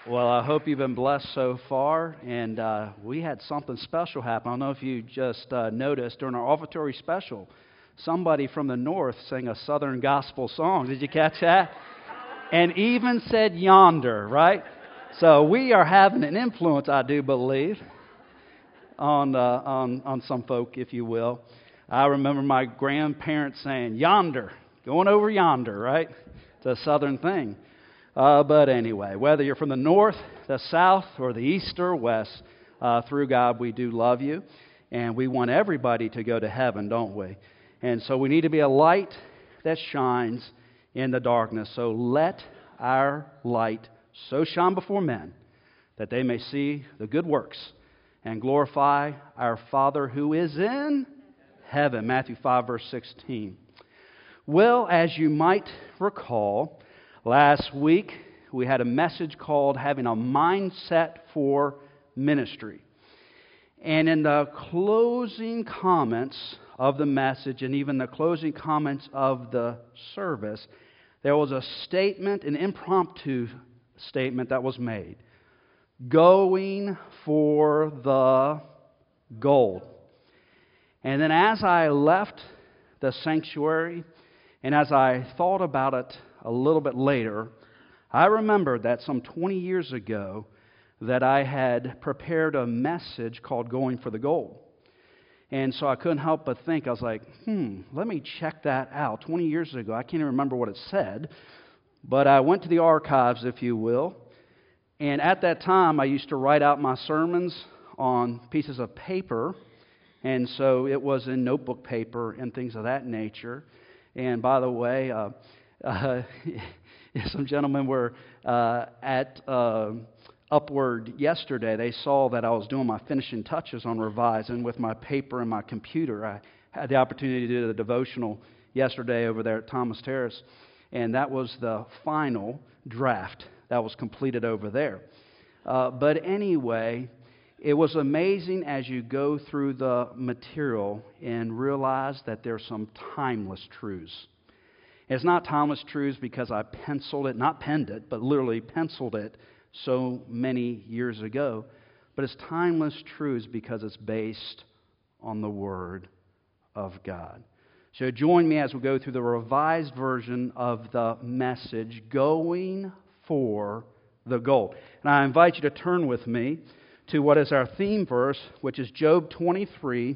Well, I hope you've been blessed so far, and we had something special happen. I don't know if you just noticed during our offertory special, somebody from the north sang a southern gospel song. Did you catch that? And even said yonder, right? So we are having an influence, I do believe, on some folk, if you will. I remember my grandparents saying, yonder, going over yonder, right? It's a southern thing. But anyway, whether you're from the north, the south, or the east or west, through God, we do love you. And we want everybody to go to heaven, don't we? And so we need to be a light that shines in the darkness. So let our light so shine before men that they may see the good works and glorify our Father who is in heaven. Matthew 5, verse 16. Well, as you might recall, last week we had a message called Having a Mindset for Ministry. And in the closing comments of the message and even the closing comments of the service, there was a statement, an impromptu statement that was made. Going for the gold. And then as I left the sanctuary and as I thought about it a little bit later, I remembered that some 20 years ago that I had prepared a message called Going for the Gold. And so I couldn't help but think, I was like, let me check that out. 20 years ago, I can't even remember what it said, but I went to the archives, if you will, and at that time I used to write out my sermons on pieces of paper, and so it was in notebook paper and things of that nature. And by the way, some gentlemen were at Upward yesterday. They saw that I was doing my finishing touches on revising with my paper and my computer. I had the opportunity to do the devotional yesterday over there at Thomas Terrace, and that was the final draft that was completed over there. But anyway, it was amazing as you go through the material and realize that there's some timeless truths. It's not timeless truths because I penciled it, not penned it, but literally penciled it so many years ago. But it's timeless truths because it's based on the Word of God. So join me as we go through the revised version of the message, Going for the Gold. And I invite you to turn with me to what is our theme verse, which is Job 23,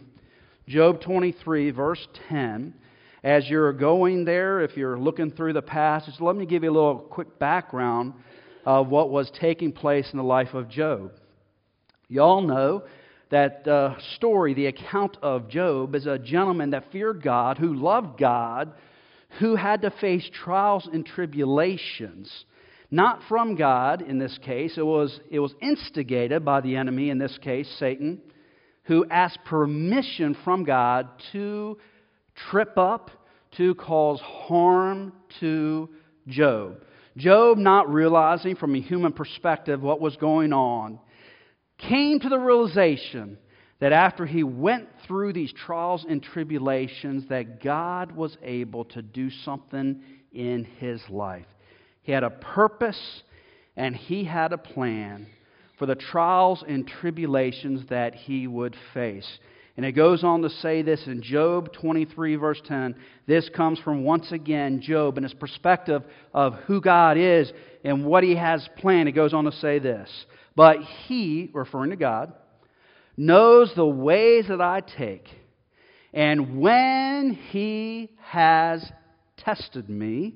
verse 10. As you're going there, if you're looking through the passage, let me give you a little quick background of what was taking place in the life of Job. You all know that the story, the account of Job, is a gentleman that feared God, who loved God, who had to face trials and tribulations. Not from God in this case. It was instigated by the enemy, in this case, Satan, who asked permission from God to trip up, to cause harm to Job. Job, not realizing from a human perspective what was going on, came to the realization that after he went through these trials and tribulations, that God was able to do something in his life. He had a purpose and he had a plan for the trials and tribulations that he would face. And it goes on to say this in Job 23, verse 10. This comes from, once again, Job and his perspective of who God is and what he has planned. It goes on to say this. But he, referring to God, knows the ways that I take. And when he has tested me,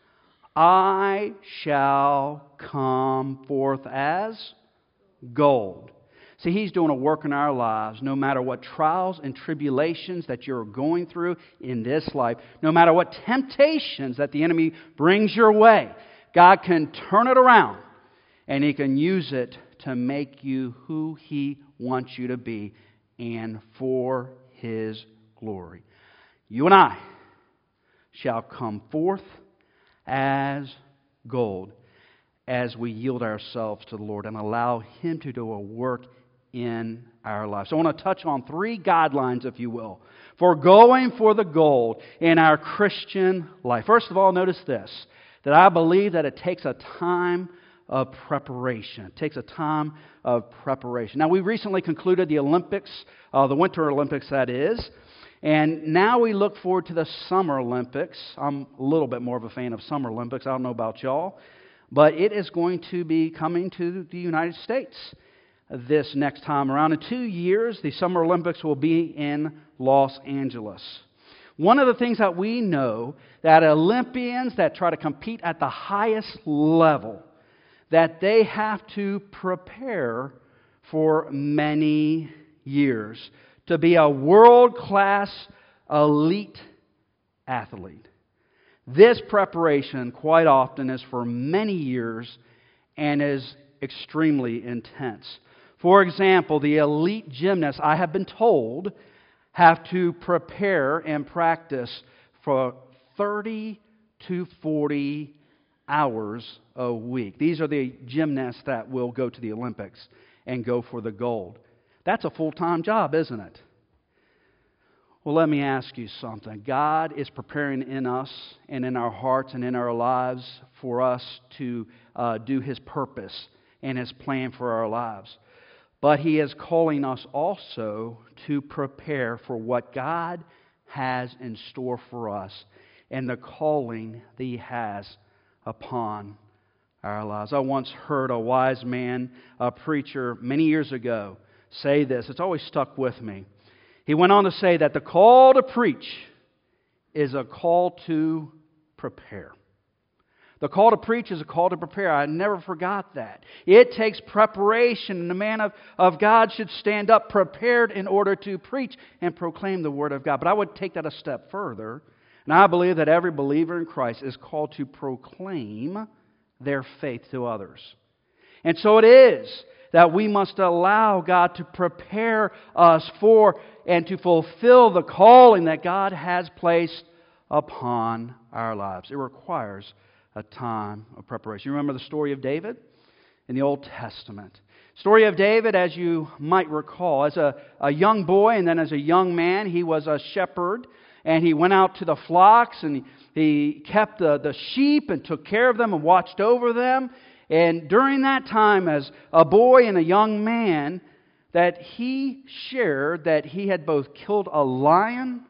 I shall come forth as gold. See, he's doing a work in our lives, no matter what trials and tribulations that you're going through in this life, no matter what temptations that the enemy brings your way, God can turn it around and he can use it to make you who he wants you to be and for his glory. You and I shall come forth as gold as we yield ourselves to the Lord and allow him to do a work in our lives. So I want to touch on 3 guidelines, if you will, for going for the gold in our Christian life. First of all, notice this, that I believe that it takes a time of preparation. It takes a time of preparation. Now, we recently concluded the Olympics, the Winter Olympics, that is. And now we look forward to the Summer Olympics. I'm a little bit more of a fan of Summer Olympics. I don't know about y'all. But it is going to be coming to the United States this next time around. In 2 years, the Summer Olympics will be in Los Angeles. One of the things that we know, that Olympians that try to compete at the highest level, that they have to prepare for many years to be a world-class elite athlete. This preparation quite often is for many years and is extremely intense. For example, the elite gymnasts, I have been told, have to prepare and practice for 30 to 40 hours a week. These are the gymnasts that will go to the Olympics and go for the gold. That's a full-time job, isn't it? Well, let me ask you something. God is preparing in us and in our hearts and in our lives for us to do His purpose and His plan for our lives. But He is calling us also to prepare for what God has in store for us and the calling that He has upon our lives. I once heard a wise man, a preacher many years ago, say this. It's always stuck with me. He went on to say that the call to preach is a call to prepare. The call to preach is a call to prepare. I never forgot that. It takes preparation, and the man of God should stand up prepared in order to preach and proclaim the Word of God. But I would take that a step further, and I believe that every believer in Christ is called to proclaim their faith to others. And so it is that we must allow God to prepare us for and to fulfill the calling that God has placed upon our lives. It requires a time of preparation. You remember the story of David in the Old Testament. Story of David, as you might recall, as a young boy and then as a young man, he was a shepherd, and he went out to the flocks and he kept the sheep and took care of them and watched over them. And during that time, as a boy and a young man, that he shared that he had both killed a lion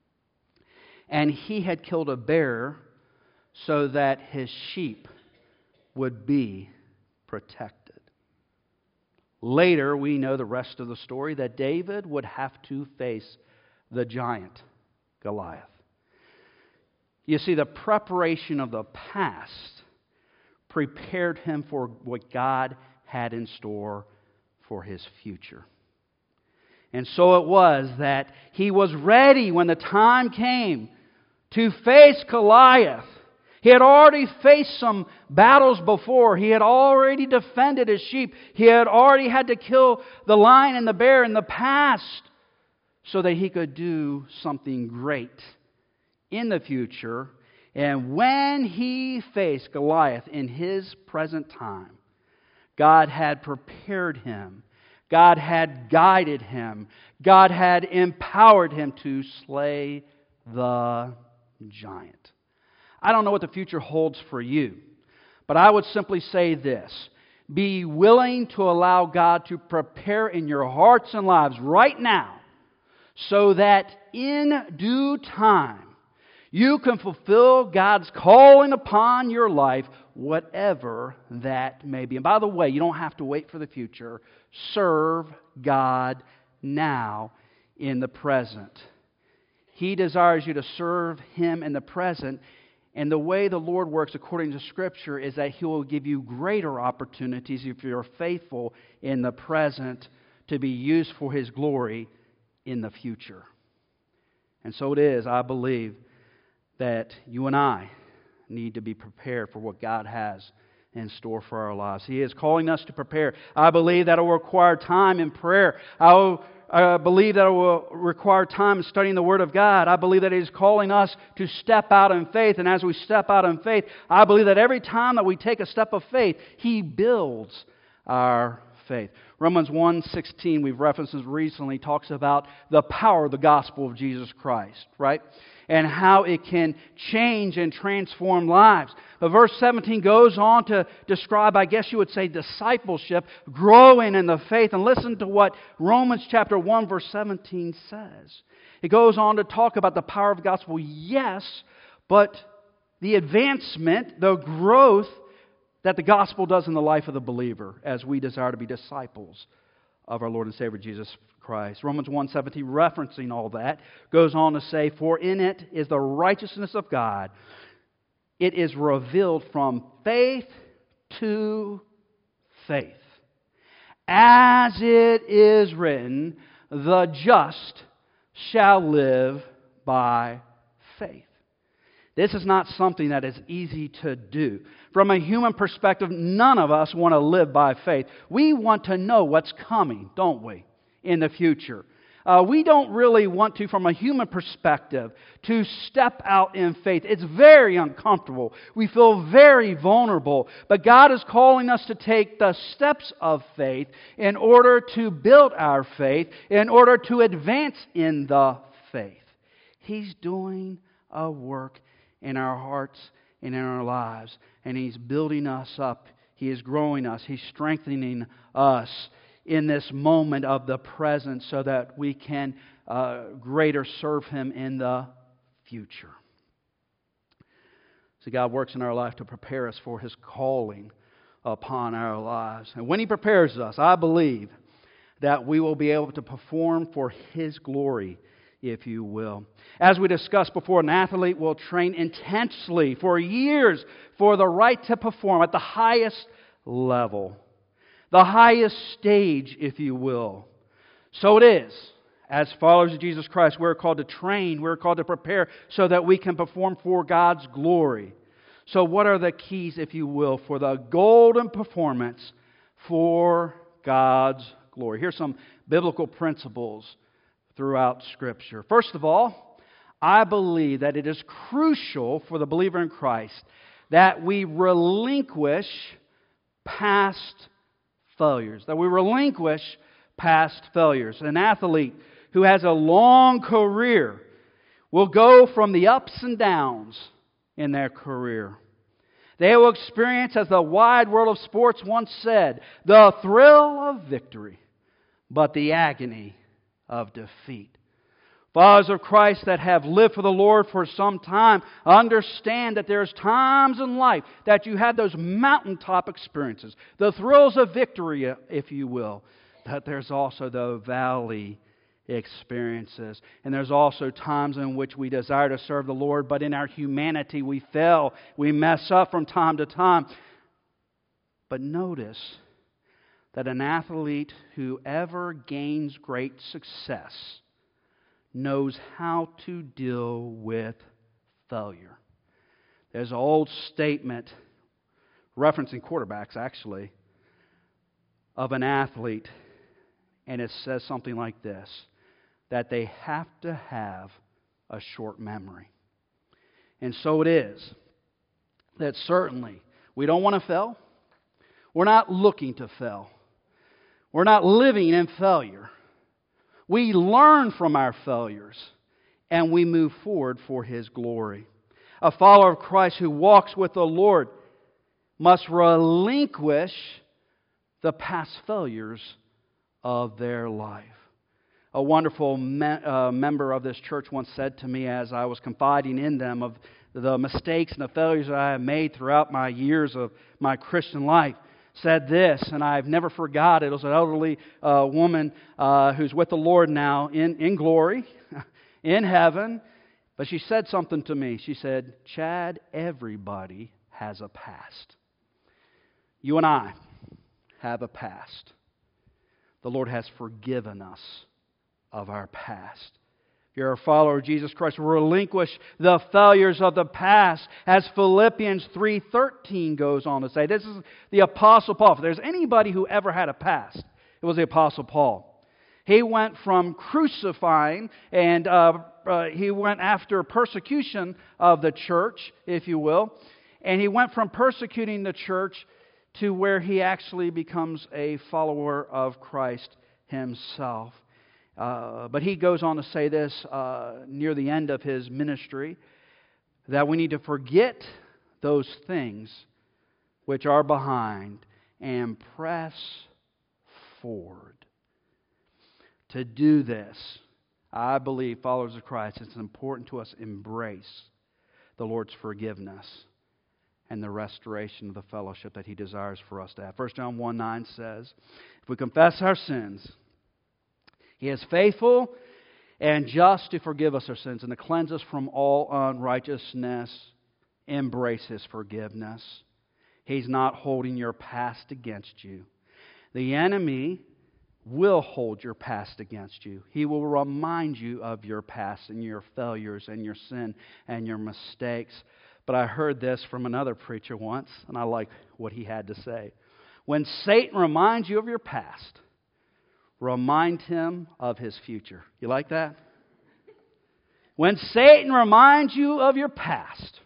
and he had killed a bear so that his sheep would be protected. Later, we know the rest of the story, that David would have to face the giant Goliath. You see, the preparation of the past prepared him for what God had in store for his future. And so it was that he was ready when the time came to face Goliath. He had already faced some battles before. He had already defended his sheep. He had already had to kill the lion and the bear in the past so that he could do something great in the future. And when he faced Goliath in his present time, God had prepared him. God had guided him. God had empowered him to slay the giant. I don't know what the future holds for you, but I would simply say this. Be willing to allow God to prepare in your hearts and lives right now so that in due time you can fulfill God's calling upon your life, whatever that may be. And by the way, you don't have to wait for the future. Serve God now in the present. He desires you to serve Him in the present. And the way the Lord works according to Scripture is that He will give you greater opportunities if you're faithful in the present to be used for His glory in the future. And so it is, I believe, that you and I need to be prepared for what God has in store for our lives. He is calling us to prepare. I believe that it will require time in prayer. I believe that it will require time in studying the Word of God. I believe that He is calling us to step out in faith. And as we step out in faith, I believe that every time that we take a step of faith, He builds our faith. Romans 1:16, we've referenced this recently, talks about the power of the gospel of Jesus Christ, right? And how it can change and transform lives. But verse 17 goes on to describe, I guess you would say, discipleship, growing in the faith. And listen to what Romans chapter 1 verse 17 says. It goes on to talk about the power of the gospel, yes, but the advancement, the growth that the gospel does in the life of the believer as we desire to be disciples of our Lord and Savior Jesus Christ. Romans 1:17, referencing all that, goes on to say, "For in it is the righteousness of God. It is revealed from faith to faith. As it is written, the just shall live by faith." This is not something that is easy to do. From a human perspective, none of us want to live by faith. We want to know what's coming, don't we, in the future. We don't really want to, from a human perspective, to step out in faith. It's very uncomfortable. We feel very vulnerable. But God is calling us to take the steps of faith in order to build our faith, in order to advance in the faith. He's doing a work in our hearts and in our lives. And He's building us up. He is growing us. He's strengthening us in this moment of the present so that we can greater serve Him in the future. So God works in our life to prepare us for His calling upon our lives. And when He prepares us, I believe that we will be able to perform for His glory, if you will. As we discussed before, an athlete will train intensely for years for the right to perform at the highest level, the highest stage, if you will. So it is. As followers of Jesus Christ, we're called to train, we're called to prepare so that we can perform for God's glory. So what are the keys, if you will, for the golden performance for God's glory? Here's some biblical principles throughout Scripture. First of all, I believe that it is crucial for the believer in Christ that we relinquish past failures. That we relinquish past failures. An athlete who has a long career will go from the ups and downs in their career. They will experience, as the wide world of sports once said, the thrill of victory, but the agony of defeat. Followers of Christ that have lived for the Lord for some time understand that there's times in life that you have those mountaintop experiences, the thrills of victory, if you will, but there's also the valley experiences. And there's also times in which we desire to serve the Lord, but in our humanity we fail, we mess up from time to time. But notice that an athlete who ever gains great success knows how to deal with failure. There's an old statement, referencing quarterbacks actually, of an athlete, and it says something like this, that they have to have a short memory. And so it is that certainly we don't want to fail. We're not looking to fail. We're not living in failure. We learn from our failures and we move forward for His glory. A follower of Christ who walks with the Lord must relinquish the past failures of their life. A wonderful member of this church once said to me as I was confiding in them of the mistakes and the failures that I have made throughout my years of my Christian life, said this, and I've never forgot it. It was an elderly woman who's with the Lord now in glory, in heaven. But she said something to me. She said, "Chad, everybody has a past. You and I have a past. The Lord has forgiven us of our past." If you're a follower of Jesus Christ, relinquish the failures of the past. As Philippians 3:13 goes on to say. This is the Apostle Paul. If there's anybody who ever had a past, it was the Apostle Paul. He went from crucifying and he went after persecution of the church, if you will. And he went from persecuting the church to where he actually becomes a follower of Christ himself. But he goes on to say this near the end of his ministry, that we need to forget those things which are behind and press forward. To do this, I believe, followers of Christ, it's important to us embrace the Lord's forgiveness and the restoration of the fellowship that He desires for us to have. 1 John 1:9 says, if we confess our sins, He is faithful and just to forgive us our sins and to cleanse us from all unrighteousness. Embrace His forgiveness. He's not holding your past against you. The enemy will hold your past against you. He will remind you of your past and your failures and your sin and your mistakes. But I heard this from another preacher once, and I like what he had to say. When Satan reminds you of your past, remind him of his future. You like that? When Satan reminds you of your past,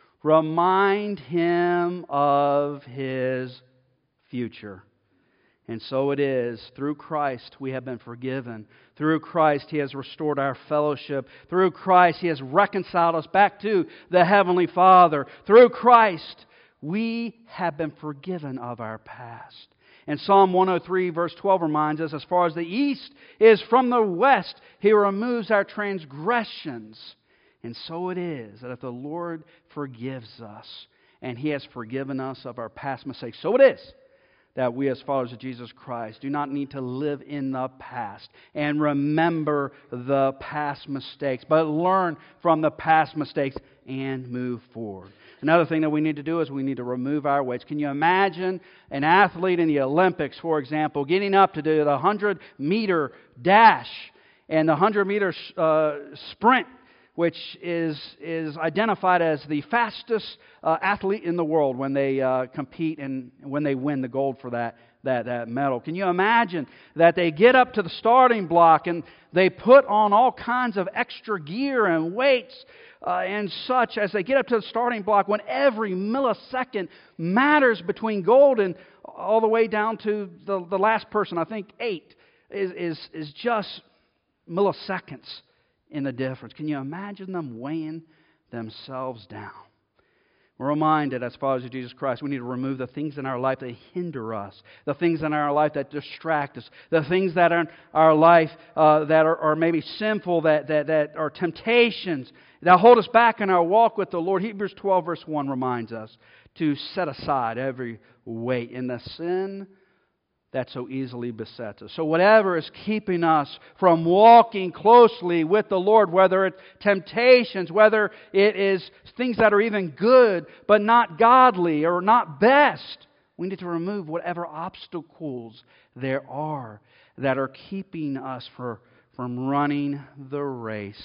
remind him of his future. And so it is. Through Christ we have been forgiven. Through Christ He has restored our fellowship. Through Christ He has reconciled us back to the Heavenly Father. Through Christ we have been forgiven of our past. And Psalm 103 verse 12 reminds us, as far as the east is from the west, He removes our transgressions. And so it is that if the Lord forgives us, and He has forgiven us of our past mistakes, so it is that we as followers of Jesus Christ do not need to live in the past and remember the past mistakes, but learn from the past mistakes and move forward. Another thing that we need to do is we need to remove our weights. Can you imagine an athlete in the Olympics, for example, getting up to do the 100-meter dash and the 100-meter sprint, which is identified as the fastest athlete in the world when they compete and when they win the gold for that medal. Can you imagine that they get up to the starting block and they put on all kinds of extra gear and weights and such as they get up to the starting block, when every millisecond matters between gold and all the way down to the last person, I think 8, is just milliseconds in the difference. Can you imagine them weighing themselves down? We're reminded, as followers of Jesus Christ, we need to remove the things in our life that hinder us, the things in our life that distract us, the things that are in our life that are maybe sinful, that are temptations, that hold us back in our walk with the Lord. Hebrews 12 verse 1 reminds us to set aside every weight in the sin that so easily besets us. So whatever is keeping us from walking closely with the Lord, whether it's temptations, whether it is things that are even good but not godly or not best, we need to remove whatever obstacles there are that are keeping us from running the race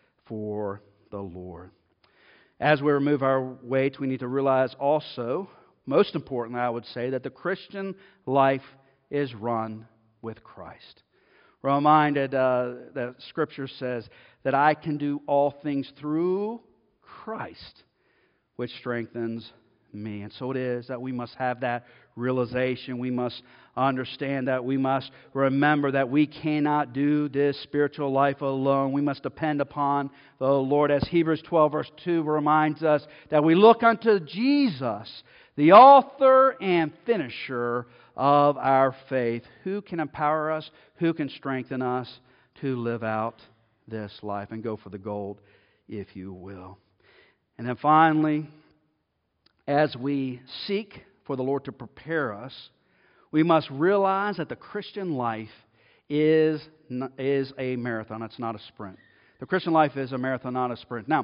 for the Lord. As we remove our weights, we need to realize also, most importantly, I would say, that the Christian life is run with Christ. We're reminded that Scripture says that I can do all things through Christ, which strengthens me. And so it is that we must have that realization. We must understand that we must remember that we cannot do this spiritual life alone. We must depend upon the Lord. As Hebrews 12 verse 2 reminds us, that we look unto Jesus, the author and finisher of our faith. Who can empower us? Who can strengthen us to live out this life and go for the gold, if you will? And then finally, as we seek for the Lord to prepare us, we must realize that the Christian life is a marathon. It's not a sprint. The Christian life is a marathon, not a sprint. Now,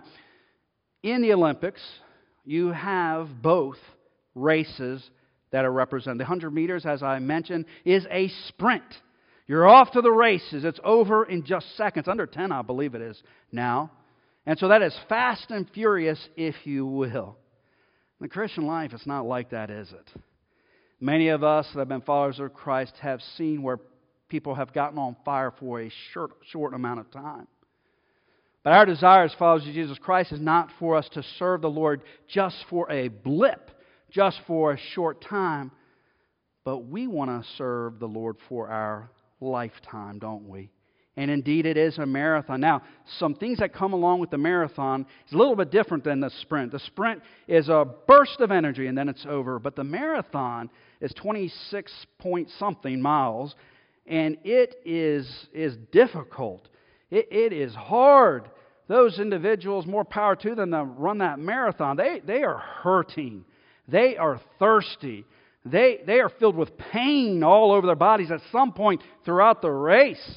in the Olympics, you have both races that are represented. The 100 meters, as I mentioned, is a sprint. You're off to the races. It's over in just seconds. Under 10, I believe it is now. And so that is fast and furious, if you will. In the Christian life, it's not like that, is it? Many of us that have been followers of Christ have seen where people have gotten on fire for a short amount of time. But our desire as followers of Jesus Christ is not for us to serve the Lord just for a blip, just for a short time, But we want to serve the Lord for our lifetime, don't we? And indeed, it is a marathon. Now, some things that come along with the marathon is a little bit different than the sprint. The sprint is a burst of energy and then it's over. But the marathon is 26 point something miles, and it is difficult. It is hard. Those individuals, more power to them, that run that marathon, they are hurting. They are thirsty. They are filled with pain all over their bodies at some point throughout the race.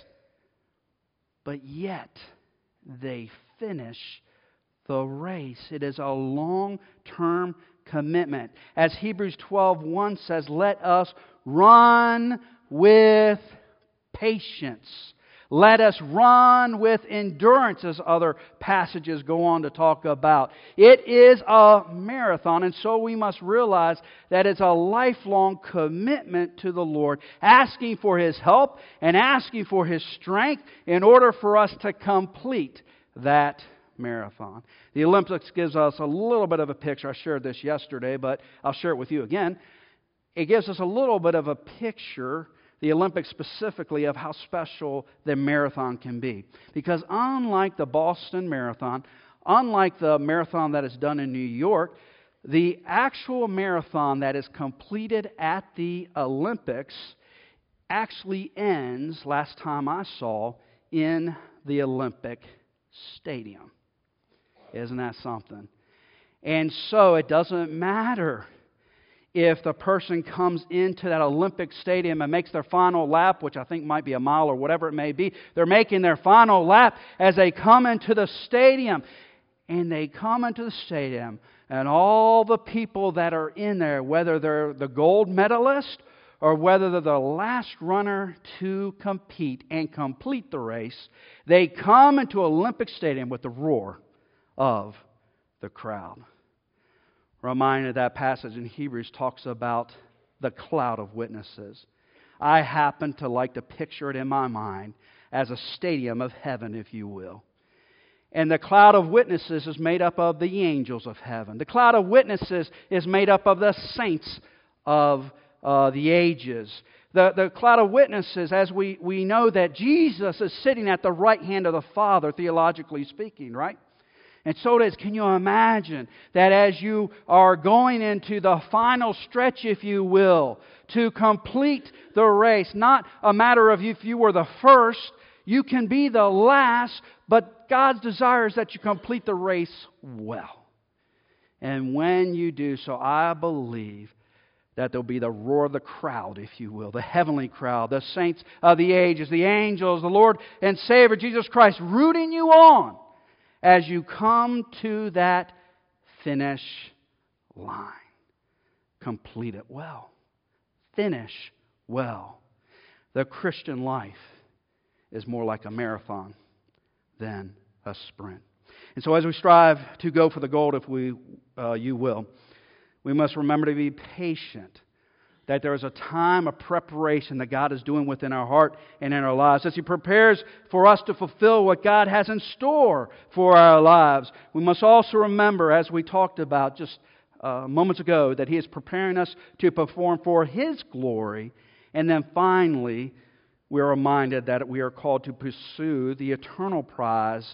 But yet, they finish the race. It is a long-term commitment. As Hebrews 12:1 says, let us run with patience. Let us run with endurance, as other passages go on to talk about. It is a marathon, and so we must realize that it's a lifelong commitment to the Lord, asking for His help and asking for His strength in order for us to complete that marathon. The Olympics gives us a little bit of a picture. I shared this yesterday, but I'll share it with you again. It gives us a little bit of a picture, the Olympics specifically, of how special the marathon can be. Because unlike the Boston Marathon, unlike the marathon that is done in New York, the actual marathon that is completed at the Olympics actually ends, last time I saw, in the Olympic Stadium. Isn't that something? And so it doesn't matter if the person comes into that Olympic stadium and makes their final lap, which I think might be a mile or whatever it may be. They're making their final lap as they come into the stadium. And they come into the stadium, and all the people that are in there, whether they're the gold medalist or whether they're the last runner to compete and complete the race, they come into Olympic Stadium with the roar of the crowd. Reminded that passage in Hebrews talks about the cloud of witnesses. I happen to like to picture it in my mind as a stadium of heaven, if you will. And the cloud of witnesses is made up of the angels of heaven. The cloud of witnesses is made up of the saints of the ages. The cloud of witnesses, as we know that Jesus is sitting at the right hand of the Father, theologically speaking, right? And so it is, can you imagine that as you are going into the final stretch, if you will, to complete the race, not a matter of if you were the first, you can be the last, but God's desire is that you complete the race well. And when you do so, I believe that there'll be the roar of the crowd, if you will, the heavenly crowd, the saints of the ages, the angels, the Lord and Savior Jesus Christ rooting you on as you come to that finish line. Complete it well. Finish well. The Christian life is more like a marathon than a sprint. And so as we strive to go for the gold, if you will, we must remember to be patient, that there is a time of preparation that God is doing within our heart and in our lives. As He prepares for us to fulfill what God has in store for our lives, we must also remember, as we talked about just moments ago, that He is preparing us to perform for His glory. And then finally, we are reminded that we are called to pursue the eternal prize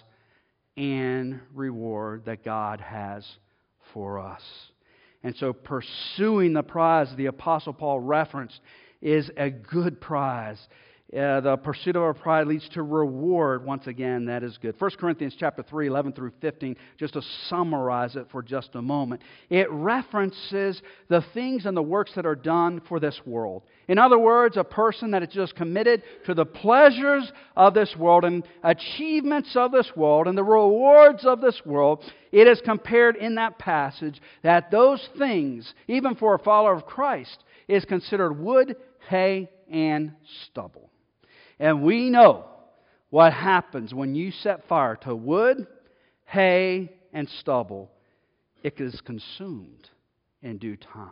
and reward that God has for us. And so pursuing the prize the Apostle Paul referenced is a good prize. The pursuit of our prize leads to reward. Once again, that is good. 1 Corinthians chapter 3, 11 through 15, just to summarize it for just a moment. It references the things and the works that are done for this world. In other words, a person that is just committed to the pleasures of this world and achievements of this world and the rewards of this world. It is compared in that passage that those things, even for a follower of Christ, is considered wood, hay, and stubble. And we know what happens when you set fire to wood, hay, and stubble. It is consumed in due time.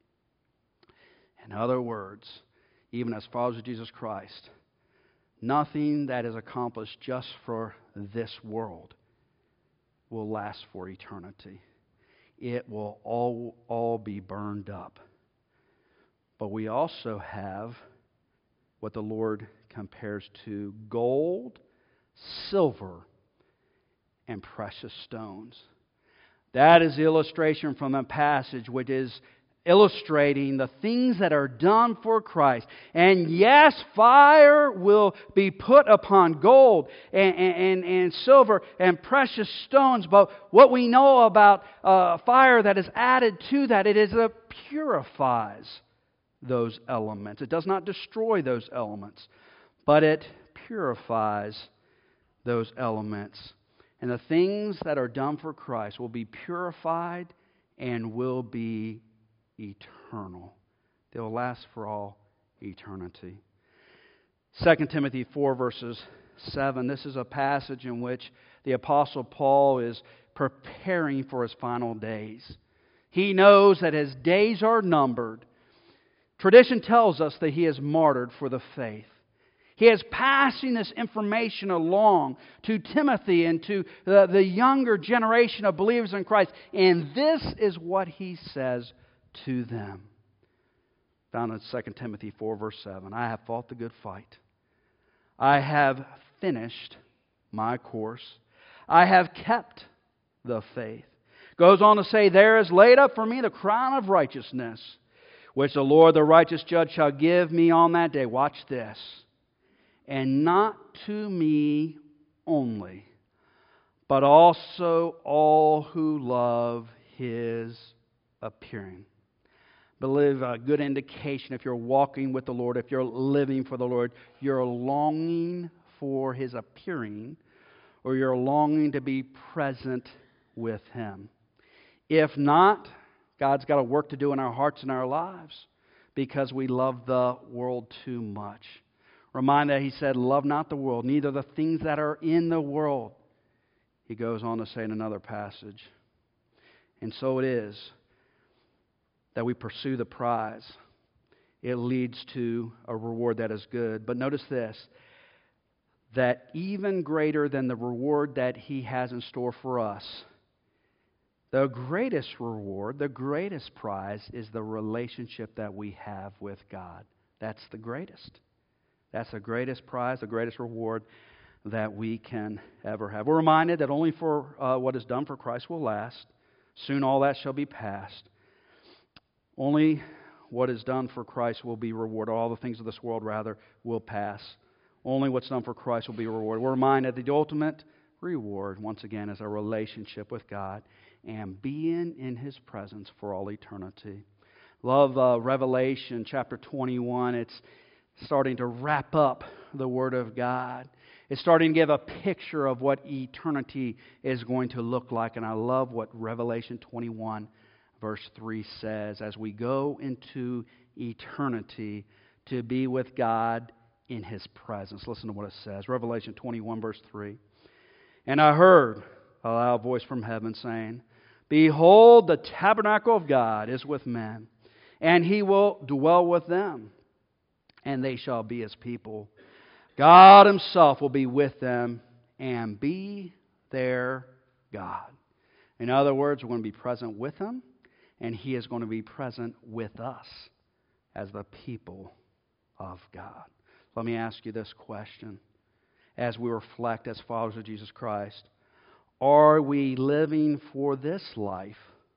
In other words, even as followers of Jesus Christ, nothing that is accomplished just for this world will last for eternity. It will all be burned up. But we also have what the Lord compares to gold, silver, and precious stones. That is the illustration from the passage, which is illustrating the things that are done for Christ. And yes, fire will be put upon gold and silver and precious stones. But what we know about fire that is added to that, it purifies those elements. It does not destroy those elements, but it purifies those elements. And the things that are done for Christ will be purified and will be eternal. They will last for all eternity. 2 Timothy 4 verses 7. This is a passage in which the Apostle Paul is preparing for his final days. He knows that his days are numbered. Tradition tells us that he is martyred for the faith. He is passing this information along to Timothy and to the younger generation of believers in Christ. And this is what he says to them. Found in 2 Timothy 4 verse 7. I have fought the good fight. I have finished my course. I have kept the faith. Goes on to say, there is laid up for me the crown of righteousness, which the Lord, the righteous judge, shall give me on that day. Watch this. And not to me only, but also all who love His appearing. Believe a good indication if you're walking with the Lord, if you're living for the Lord, you're longing for His appearing, or you're longing to be present with Him. If not, God's got a work to do in our hearts and our lives because we love the world too much. Remind that He said, love not the world, neither the things that are in the world. He goes on to say in another passage. And so it is that we pursue the prize. It leads to a reward that is good. But notice this, that even greater than the reward that He has in store for us, the greatest reward, the greatest prize is the relationship that we have with God. That's the greatest. That's the greatest prize, the greatest reward that we can ever have. We're reminded that only for what is done for Christ will last. Soon all that shall be past. Only what is done for Christ will be rewarded. All the things of this world, rather, will pass. Only what's done for Christ will be rewarded. We're reminded that the ultimate reward, once again, is our relationship with God and being in His presence for all eternity. Love Revelation chapter 21. It's starting to wrap up the Word of God. It's starting to give a picture of what eternity is going to look like. And I love what Revelation 21 verse 3 says, as we go into eternity to be with God in His presence. Listen to what it says. Revelation 21 verse 3. And I heard a loud voice from heaven saying, behold, the tabernacle of God is with men, and He will dwell with them, and they shall be His people. God Himself will be with them and be their God. In other words, we're going to be present with Him, and He is going to be present with us as the people of God. Let me ask you this question as we reflect as followers of Jesus Christ. Are we living for this life,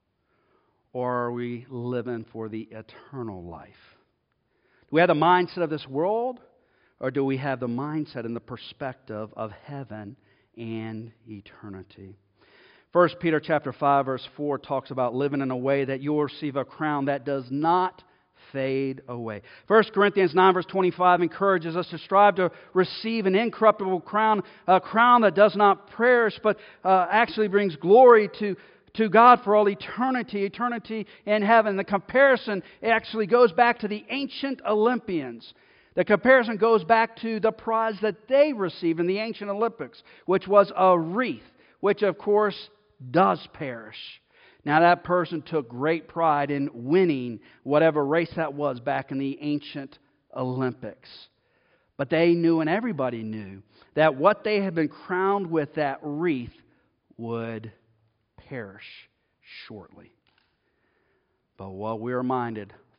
or are we living for the eternal life? Do we have the mindset of this world, or do we have the mindset and the perspective of heaven and eternity? 1 Peter chapter 5 verse 4 talks about living in a way that you will receive a crown that does not fade away. 1 Corinthians 9 verse 25 encourages us to strive to receive an incorruptible crown, a crown that does not perish, but actually brings glory to God for all eternity in heaven. The comparison actually goes back to the ancient Olympians. The comparison goes back to the prize that they received in the ancient Olympics, which was a wreath, which of course does perish. Now that person took great pride in winning whatever race that was back in the ancient Olympics. But they knew, and everybody knew, that what they had been crowned with, that wreath, would perish shortly. But what we're reminded,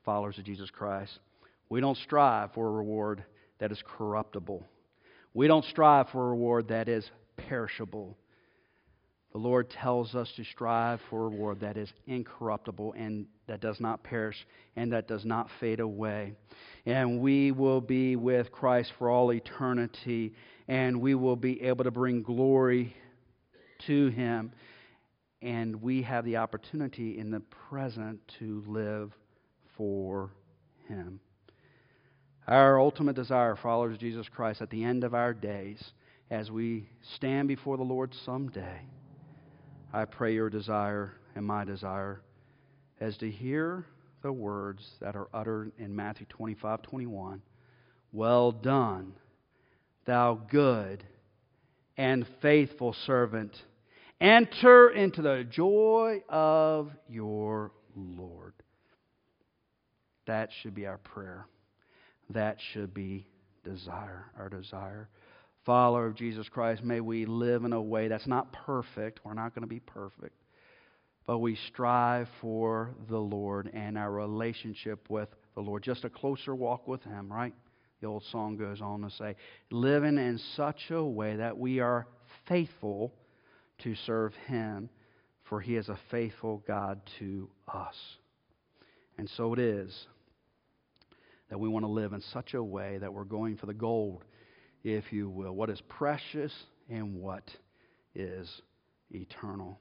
followers of Jesus Christ. We don't strive for a reward that is corruptible. We don't strive for a reward that is perishable. The Lord tells us to strive for a reward that is incorruptible and that does not perish and that does not fade away. And we will be with Christ for all eternity, and we will be able to bring glory to Him. And we have the opportunity in the present to live for Him. Our ultimate desire, followers of Jesus Christ, at the end of our days, as we stand before the Lord someday, I pray your desire and my desire is to hear the words that are uttered in Matthew 25:21. Well done, thou good and faithful servant. Enter into the joy of your Lord. That should be our prayer. That should be our desire. Follower of Jesus Christ, may we live in a way that's not perfect. We're not going to be perfect. But we strive for the Lord and our relationship with the Lord. Just a closer walk with Him, right? The old song goes on to say, living in such a way that we are faithful to serve Him, for He is a faithful God to us. And so it is that we want to live in such a way that we're going for the gold, if you will, what is precious and what is eternal.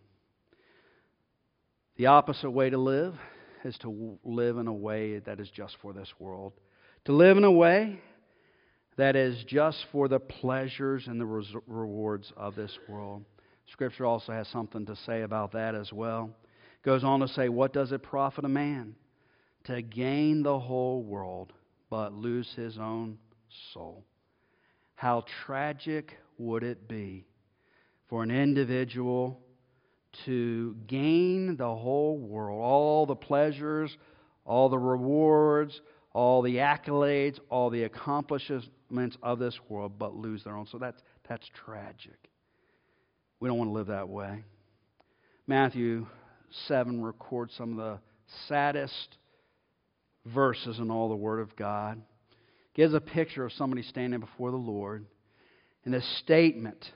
The opposite way to live is to live in a way that is just for this world. To live in a way that is just for the pleasures and the rewards of this world. Scripture also has something to say about that as well. It goes on to say, what does it profit a man to gain the whole world but lose his own soul? How tragic would it be for an individual to gain the whole world, all the pleasures, all the rewards, all the accolades, all the accomplishments of this world, but lose their own. So that's tragic. We don't want to live that way. Matthew 7 records some of the saddest verses in all the Word of God. Gives a picture of somebody standing before the Lord. And this statement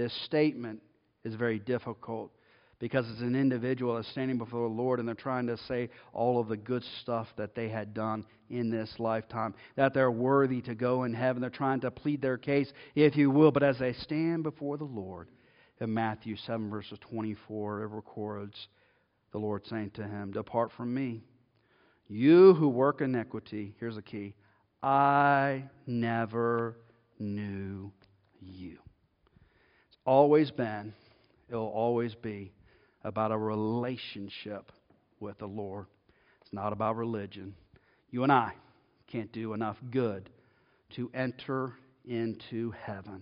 is very difficult because it's an individual that's standing before the Lord and they're trying to say all of the good stuff that they had done in this lifetime, that they're worthy to go in heaven. They're trying to plead their case, if you will. But as they stand before the Lord, in Matthew 7 verses 24, it records the Lord saying to him, depart from me, you who work iniquity. Here's the key. I never knew you. It's always been, it'll always be about a relationship with the Lord. It's not about religion. You and I can't do enough good to enter into heaven.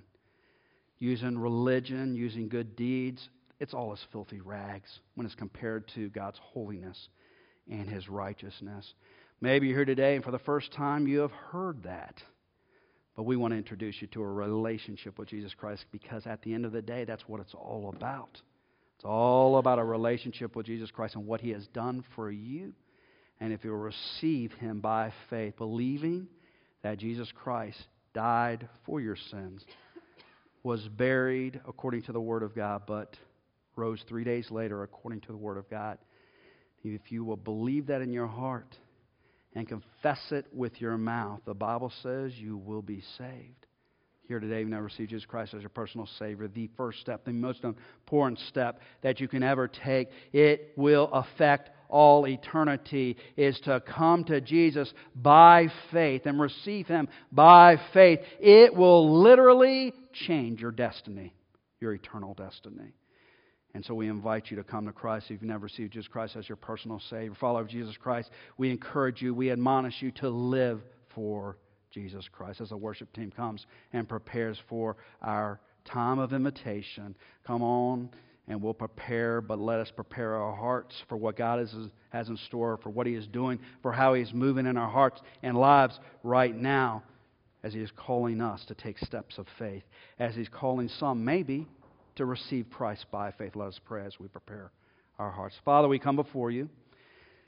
Using religion, using good deeds, it's all as filthy rags when it's compared to God's holiness and His righteousness. Maybe you're here today and for the first time you have heard that. But we want to introduce you to a relationship with Jesus Christ because at the end of the day, that's what it's all about. It's all about a relationship with Jesus Christ and what He has done for you. And if you'll receive Him by faith, believing that Jesus Christ died for your sins, was buried according to the Word of God, but rose 3 days later according to the Word of God. If you will believe that in your heart and confess it with your mouth, the Bible says you will be saved. Here today, you've never received Jesus Christ as your personal Savior. The first step, the most important step that you can ever take, it will affect all eternity, is to come to Jesus by faith and receive Him by faith. It will literally change your destiny, your eternal destiny. And so we invite you to come to Christ if you've never received Jesus Christ as your personal Savior. Follower of Jesus Christ, we encourage you, we admonish you to live for Jesus Christ. As the worship team comes and prepares for our time of invitation, come on and we'll prepare, but let us prepare our hearts for what God has in store, for what He is doing, for how He is moving in our hearts and lives right now as He is calling us to take steps of faith, as He's calling some maybe to receive Christ by faith. Let us pray as we prepare our hearts. Father, we come before You.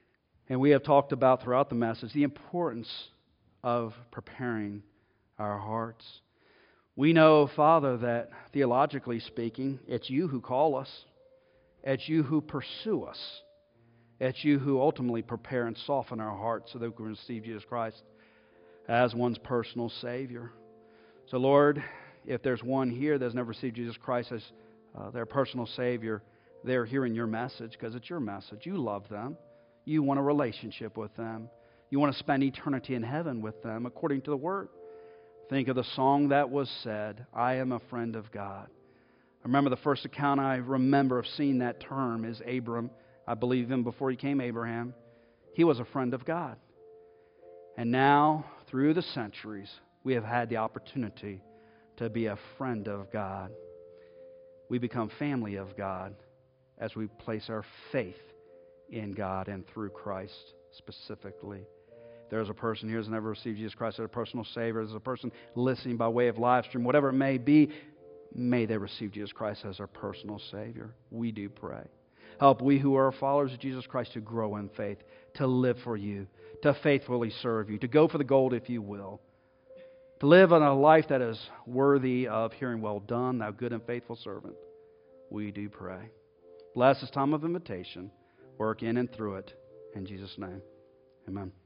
And we have talked about throughout the message the importance of preparing our hearts. We know, Father, that theologically speaking, it's you who call us. It's you who pursue us. It's you who ultimately prepare and soften our hearts so that we can receive Jesus Christ as one's personal Savior. So, Lord, if there's one here that has never received Jesus Christ as their personal Savior, they're hearing your message because it's your message. You love them. You want a relationship with them. You want to spend eternity in heaven with them according to the Word. Think of the song that was said, I am a friend of God. I remember the first account I remember of seeing that term is Abram. I believe him before he came Abraham. He was a friend of God. And now, through the centuries, we have had the opportunity to be a friend of God. We become family of God as we place our faith in God and through Christ specifically. There's a person here who's never received Jesus Christ as a personal Savior. There's a person listening by way of live stream. Whatever it may be, may they receive Jesus Christ as their personal Savior. We do pray. Help we who are followers of Jesus Christ to grow in faith, to live for you, to faithfully serve you, to go for the gold if you will, to live in a life that is worthy of hearing, well done, thou good and faithful servant. We do pray. Bless this time of invitation. Work in and through it. In Jesus' name, amen.